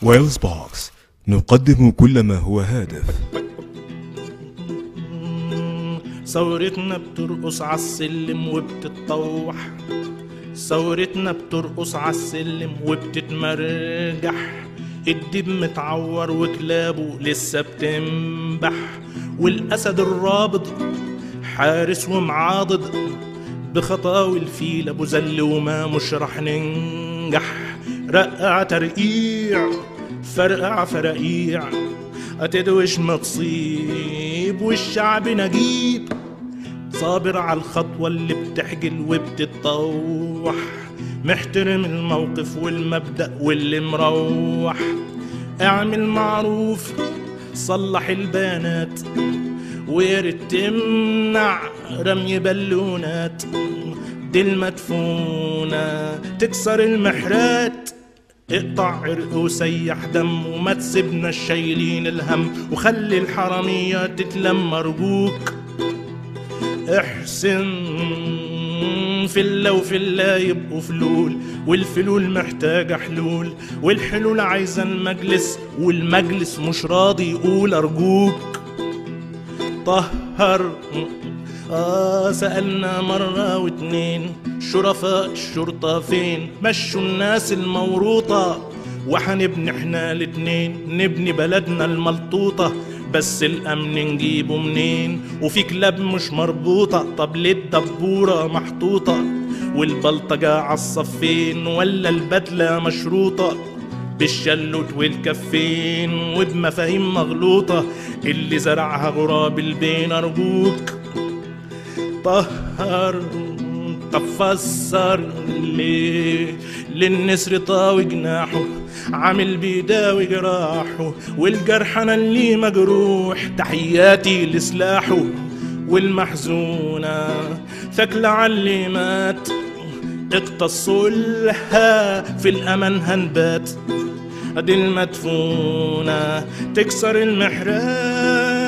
ويلز بوكس نقدم كل ما هو هادف. ثورتنا بترقص عالسلم وبتتطوح، ثورتنا بترقص عالسلم وبتتمرجح، الدب متعور وكلابه لسه بتنبح، والأسد الرابض حارس ومعاضد، بخطاوي الفيل أبو زل وما مش رح ننجح. رقع ترقيع فرقع فرقيع، أتدوش ما تصيب والشعب نجيب، صابر على الخطوة اللي بتحجل وبتتطوح، محترم الموقف والمبدأ واللي مروح. اعمل معروف صلح البيانات، وياريت تمنع رمي بالونات، دي المدفونة تكسر المحرات، اقطع عرق وسيح دم وما تسيبنا شايلين الهم، وخلي الحرامية تتلم أرجوك. احسن فلة وفلة يبقوا فلول، والفلول محتاجة حلول، والحلول عايزة المجلس، والمجلس مش راضي يقول أرجوك. طهر سألنا مرة واتنين، شرفاء الشرطة فين؟ مشوا الناس الموروطة، وحنبني احنا الاتنين، نبني بلدنا الملطوطة، بس الأمن نجيبه منين؟ وفي كلاب مش مربوطة، طب ليه الدبورة محطوطة؟ والبلطجة عالصفين ولا البدلة مشروطة؟ بالشلوت والكفين وبمفاهيم مغلوطة، اللي زرعها غراب البين أرجوك. طهر طب فسر ليه للنسر طاوي جناحه، عامل بيداوي جراحه، والجرح انا اللي مجروح، تحياتي لسلاحه. والمحزونة ثكلة عاللي مات، اقتصوا لها في الأمن هنبات، ادي المدفونة تكسر المحرات.